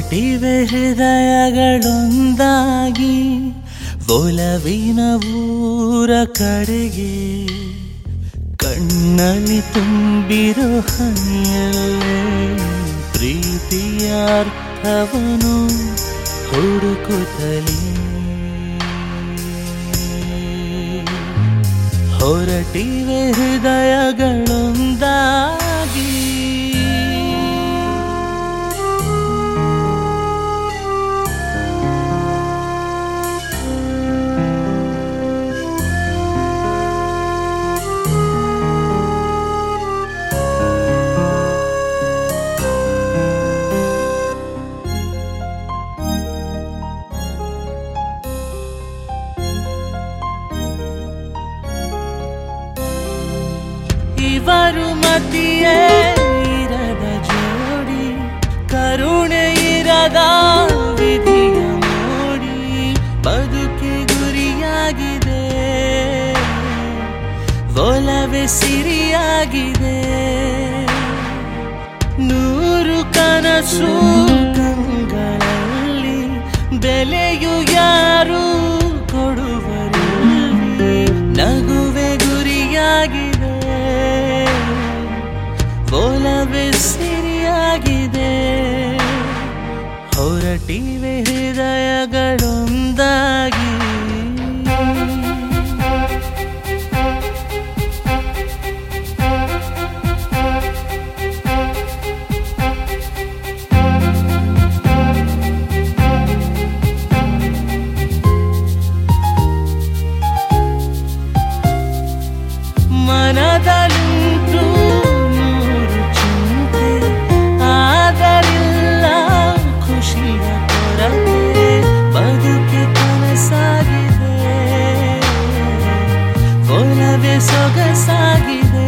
ಹೊರಟಿವೆ ಹೃದಯಗಳೊಂದಾಗಿ ಒಲವಿನ ಊರ ಕಡೆಗೆ. ಕಣ್ಣಲ್ಲಿ ತುಂಬಿರೋ ಹನಿಯಲ್ಲೇ ಪ್ರೀತಿಯ ಅರ್ಥವನು ಹುಡುಕುತ್ತಲೇ ಹೊರಟಿವೆ ಹೃದಯಗಳೊಂದಾಗಿ. ಇವರು ಮಧ್ಯೆ ಇರದ ಜೋಡಿ, ಕರುಣೆ ಇರದ ವಿಧಿಯ ಮೋಡಿ, ಬದುಕೆ ಗುರಿಯಾಗಿದೆ, ಒಲವೇ ಸಿರಿಯಾಗಿದೆ. ನೂರು ಕನಸು ಕಂಗಳಲ್ಲಿ ಬೆಲೆಯು ಯಾರು ಕೊಡುವರು, ನಗುವೆ ಗುರಿಯಾಗಿದೆ, ಒಲವೇ ಸಿರಿಯಾಗಿದೆ. ಹೊರಟಿವೆ ಹೃದಯಗಳೊಂದಾಗಿ. ಮನದಲ್ಲುಂಟು ನೂರು ಚಿಂತೆ, ಆದರಿಲ್ಲ ಖುಷಿಯ ಕೊರತೆ, ಬದುಕೆ ಕನಸಾಗಿದೆ, ಒಲವೇ ಸೊಗಸಾಗಿದೆ.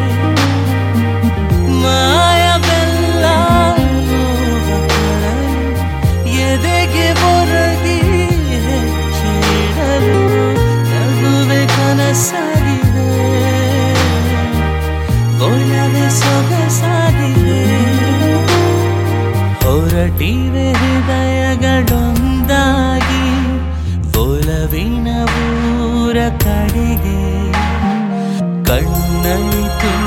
ಮಾಯವೆಲ್ಲ ನೋವ ಕೊಡಲು, ಎದೆಗೆ ಬರದಿ ಹೆಚ್ಚಿಡಲು, ನಗುವೆ ಕನಸಾಗಿದೆ, ಒಲವೇ ಸೊಗಸಾಗಿದೆ. ಹೊರಟಿವೆ ಹೃದಯಗಳೊಂದಾಗಿ ಒಲವಿನ ಊರ ಕಡೆಗೆ. ಕಣ್ಣಲ್ಲಿ